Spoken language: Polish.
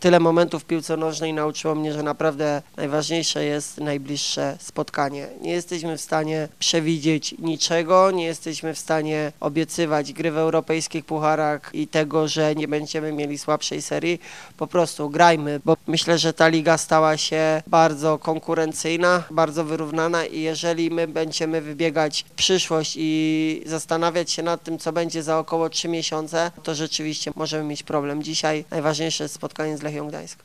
tyle momentów w piłce nożnej nauczyło mnie, że naprawdę najważniejsze jest najbliższe spotkanie. Nie jesteśmy w stanie przewidzieć niczego, nie jesteśmy w stanie obiecywać gry w europejskich pucharach i tego, że nie będziemy mieli słabszej serii. Po prostu grajmy, bo myślę, że ta liga stała się bardzo konkurencyjna, bardzo wyrównana i jeżeli my będziemy wybiegać w przyszłość i zastanawiać się nad tym, co będzie za około 3 miesiące, to rzeczywiście możemy mieć problem. Dzisiaj najważniejsze jest spotkanie z Lechią Gdańsk.